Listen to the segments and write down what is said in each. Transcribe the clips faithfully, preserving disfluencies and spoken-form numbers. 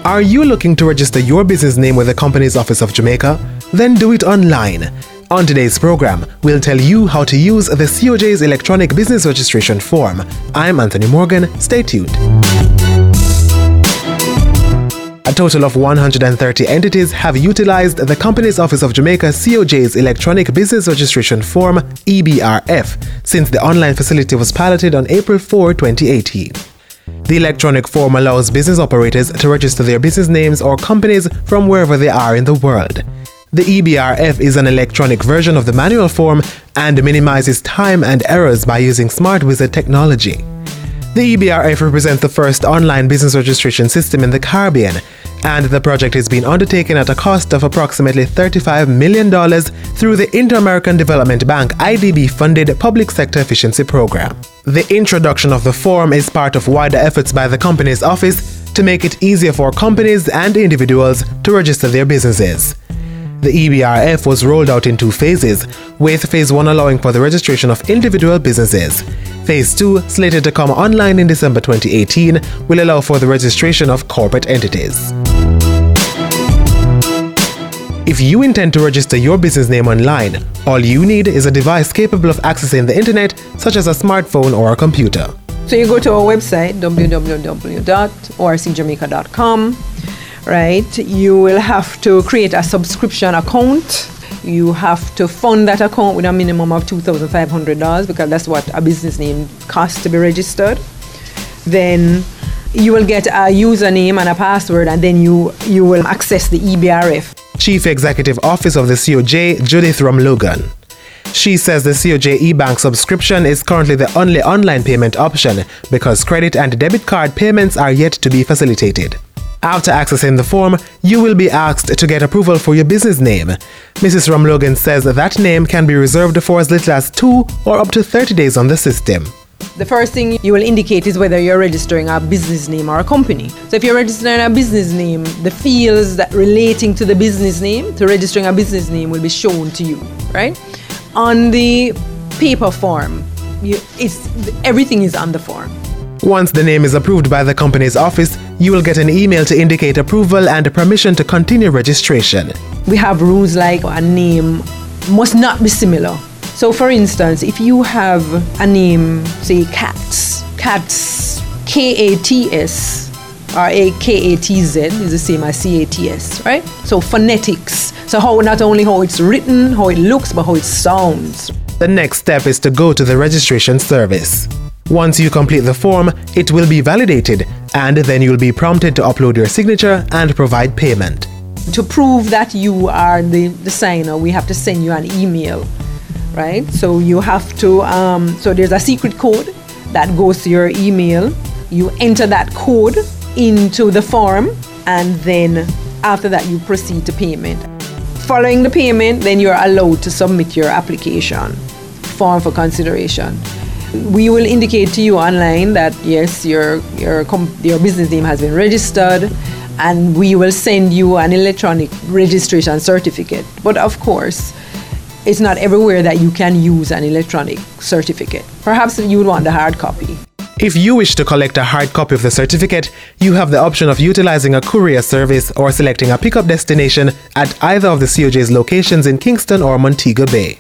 Are you looking to register your business name with the Companies Office of Jamaica? Then do it online. On today's program, we'll tell you how to use the C O J's electronic business registration form. I'm Anthony Morgan. Stay tuned. A total of one hundred thirty entities have utilized the Companies Office of Jamaica C O J's electronic business registration form E B R F since the online facility was piloted on April fourth, twenty eighteen. The electronic form allows business operators to register their business names or companies from wherever they are in the world. The E B R F is an electronic version of the manual form and minimizes time and errors by using SmartWizard technology. The E B R F represents the first online business registration system in the Caribbean, and the project is being undertaken at a cost of approximately thirty-five million dollars through the Inter-American Development Bank I D B-funded Public Sector Efficiency Program. The introduction of the form is part of wider efforts by the Companies Office to make it easier for companies and individuals to register their businesses. The E B R F was rolled out in two phases, with Phase one allowing for the registration of individual businesses. Phase two, slated to come online in December twenty eighteen, will allow for the registration of corporate entities. If you intend to register your business name online, all you need is a device capable of accessing the internet, such as a smartphone or a computer. So you go to our website, w w w dot o r c jamaica dot com. Right, you will have to create a subscription account. You have to fund that account with a minimum of two thousand five hundred dollars because that's what a business name costs to be registered. Then you will get a username and a password, and then you, you will access the E B R F. Chief Executive Officer of the C O J, Judith Ramlogan. She says the C O J eBank subscription is currently the only online payment option because credit and debit card payments are yet to be facilitated. After accessing the form, you will be asked to get approval for your business name. Missus Ramlogan says that name can be reserved for as little as two or up to thirty days on the system. The first thing you will indicate is whether you're registering a business name or a company. So if you're registering a business name, the fields that relating to the business name, to registering a business name, will be shown to you, right? On the paper form, you, it's, everything is on the form. Once the name is approved by the Companies Office, you will get an email to indicate approval and permission to continue registration. We have rules like a name must not be similar. So for instance, if you have a name, say Katz, Katz, K A T S, or a K A T Z is the same as C A T S, right? So phonetics. So how not only how it's written, how it looks, but how it sounds. The next step is to go to the registration service. Once you complete the form, it will be validated, and then you'll be prompted to upload your signature and provide payment. To prove that you are the, the signer, we have to send you an email, right? So you have to, um, so there's a secret code that goes to your email. You enter that code into the form, and then after that you proceed to payment. Following the payment, then you're allowed to submit your application form for consideration. We will indicate to you online that yes, your your your business name has been registered, and we will send you an electronic registration certificate. But of course, it's not everywhere that you can use an electronic certificate. Perhaps you would want the hard copy. If you wish to collect a hard copy of the certificate, you have the option of utilizing a courier service or selecting a pickup destination at either of the C O J's locations in Kingston or Montego Bay.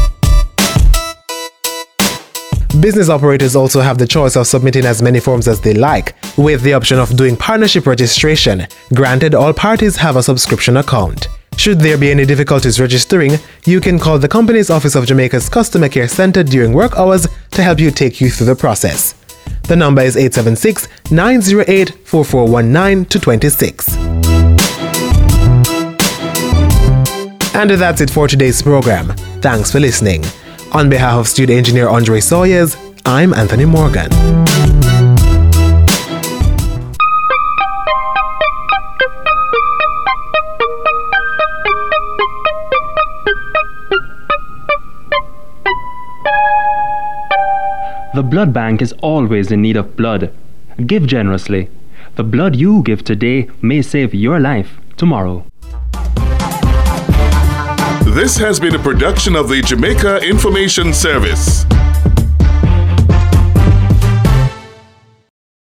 Business operators also have the choice of submitting as many forms as they like, with the option of doing partnership registration. Granted, all parties have a subscription account. Should there be any difficulties registering, you can call the Companies Office of Jamaica's Customer Care Center during work hours to help you take you through the process. The number is eight seven six, nine zero eight, four four one nine to twenty-six. And that's it for today's program. Thanks for listening. On behalf of studio engineer Andre Sawyers, I'm Anthony Morgan. The blood bank is always in need of blood. Give generously. The blood you give today may save your life tomorrow. This has been a production of the Jamaica Information Service.